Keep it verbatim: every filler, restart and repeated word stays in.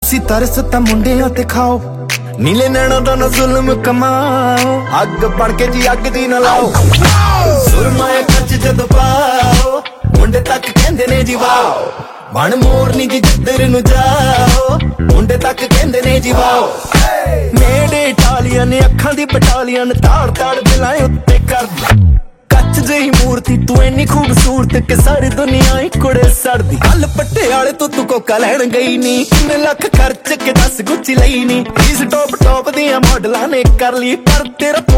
ਤੁਸੀਂ ਤਰਸ ਤਾਂ ਮੁੰਡਿਆਂ ਤੇ ਖਾਓ, ਨੀਲੇ ਨੈਣਾਂ ਦਾ ਨਾ ਜ਼ੁਲਮ ਕਮਾਓ, ਅੱਗ ਬਣ ਕੇ ਜੀ ਅੱਗ ਦੀ ਨਾ ਲਾਓ, ਸੁਰਮਾਏ ਕੱਚ ਜਦੋਂ ਪਾਓ, ਮੁੰਡੇ ਤੱਕ ਕਹਿੰਦੇ ਨੇ ਜੀ ਵਾਓ, ਬਣ ਮੋਰਨੀ ਜੀ ਜਿੱਧਰ ਨੂੰ ਜਾਓ, ਮੁੰਡੇ ਤੱਕ ਕਹਿੰਦੇ ਨੇ ਜੀ ਵਾਓ। ਮੇਰੇ ਇਟਾਲੀਅਨ ਅੱਖਾਂ ਦੀ ਬਟਾਲੀਅਨ, ਤਾੜ ਤਾੜ ਦਿਲਾਂ ਉੱਤੇ ਕਰਦੀ, ਕੱਚ ਜਿਹੀ ਮੂਰਤੀ ਤੂੰ ਇੰਨੀ ਖੂਬਸੂਰਤ ਕਿ ਸਾਰੀ ਦੁਨੀਆ ਹੀ ਕੁੜੇ ਸੜਦੀ। ਕੱਲ ਪਟਿਆਲੇ ਤੋਂ ਤੂੰ ਕੋਕਾ ਲੈਣ ਗਈ ਨੀ, ਕਿੰਨੇ ਲੱਖ ਖਰਚ ਕੇ ਦਸ ਗੁੱਚੀ ਲਈ ਨੀ, ਇਸ ਟੋਪ ਟੋਪ ਦੀਆਂ ਮਾਡਲਾਂ ਨੇ ਕਰ ਲਈ, ਪਰ ਤੇਰਾ